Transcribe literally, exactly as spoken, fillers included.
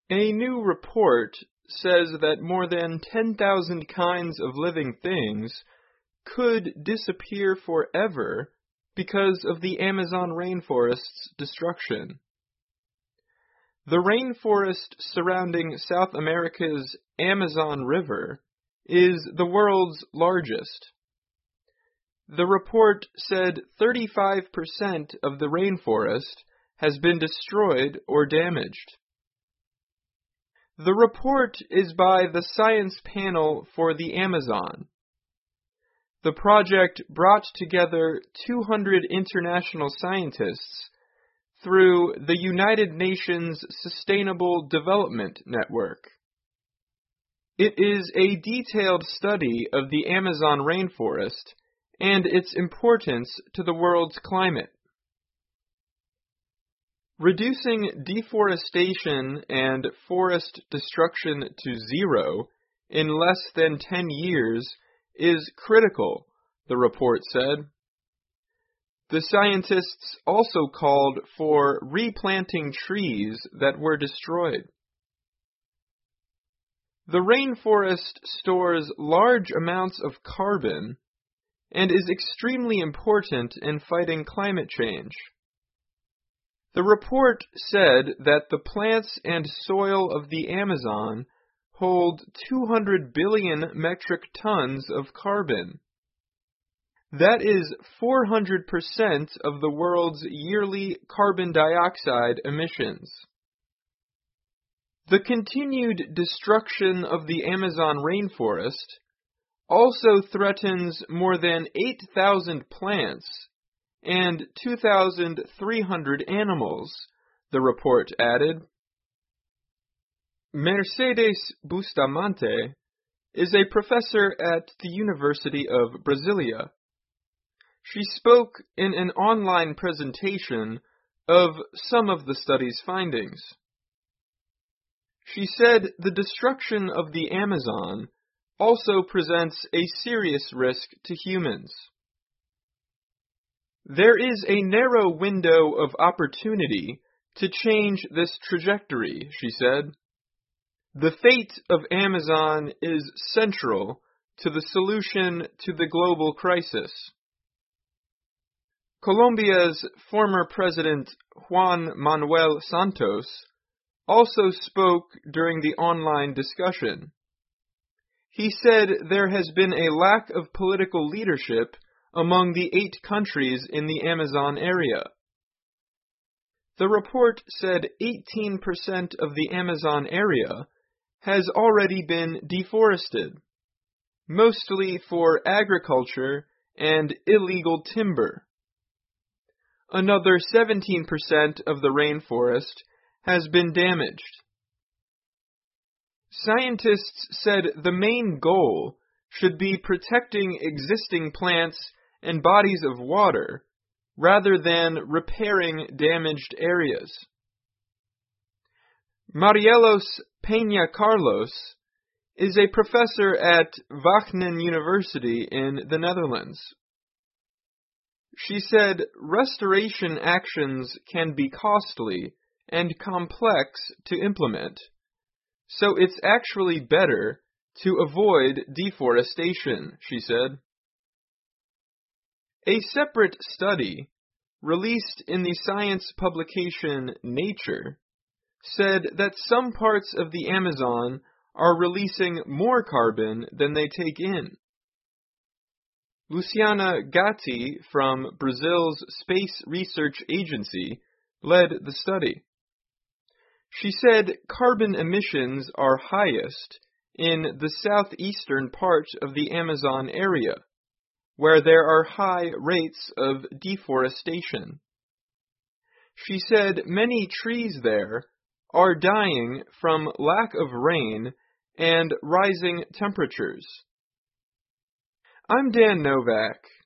A new report says that more than ten thousand kinds of living things could disappear forever because of the Amazon rainforest's destruction. The rainforest surrounding South America's Amazon River is the world's largest. The report said thirty-five percent of the rainforest has been destroyed or damaged. The report is by the Science Panel for the Amazon. The project brought together two hundred international scientists through the United Nations Sustainable Development Network. It is a detailed study of the Amazon rainforest and its importance to the world's climate. Reducing deforestation and forest destruction to zero in less than ten years is critical, the report said. The scientists also called for replanting trees that were destroyed. The rainforest stores large amounts of carbon and is extremely important in fighting climate change. The report said that the plants and soil of the Amazon hold two hundred billion metric tons of carbon. That is four hundred percent of the world's yearly carbon dioxide emissions. The continued destruction of the Amazon rainforest also threatens more than eight thousand plants and two thousand three hundred animals, the report added. Mercedes Bustamante is a professor at the University of Brasilia. She spoke in an online presentation of some of the study's findings. She said the destruction of the Amazon also presents a serious risk to humans. There is a narrow window of opportunity to change this trajectory, she said. The fate of Amazon is central to the solution to the global crisis. Colombia's former president Juan Manuel Santos also spoke during the online discussion. He said there has been a lack of political leadership among the eight countries in the Amazon area. The report said eighteen percent of the Amazon area has already been deforested, mostly for agriculture and illegal timber. Another seventeen percent of the rainforest has been damaged. Scientists said the main goal should be protecting existing plants and bodies of water rather than repairing damaged areas. Marielos Peña Carlos is a professor at Wageningen University in the Netherlands. She said restoration actions can be costly and complex to implement, so it's actually better to avoid deforestation, she said. A separate study, released in the science publication Nature, said that some parts of the Amazon are releasing more carbon than they take in. Luciana Gatti from Brazil's Space Research Agency led the study. She said carbon emissions are highest in the southeastern part of the Amazon area, where there are high rates of deforestation. She said many trees there are dying from lack of rain and rising temperatures. I'm Dan Novak.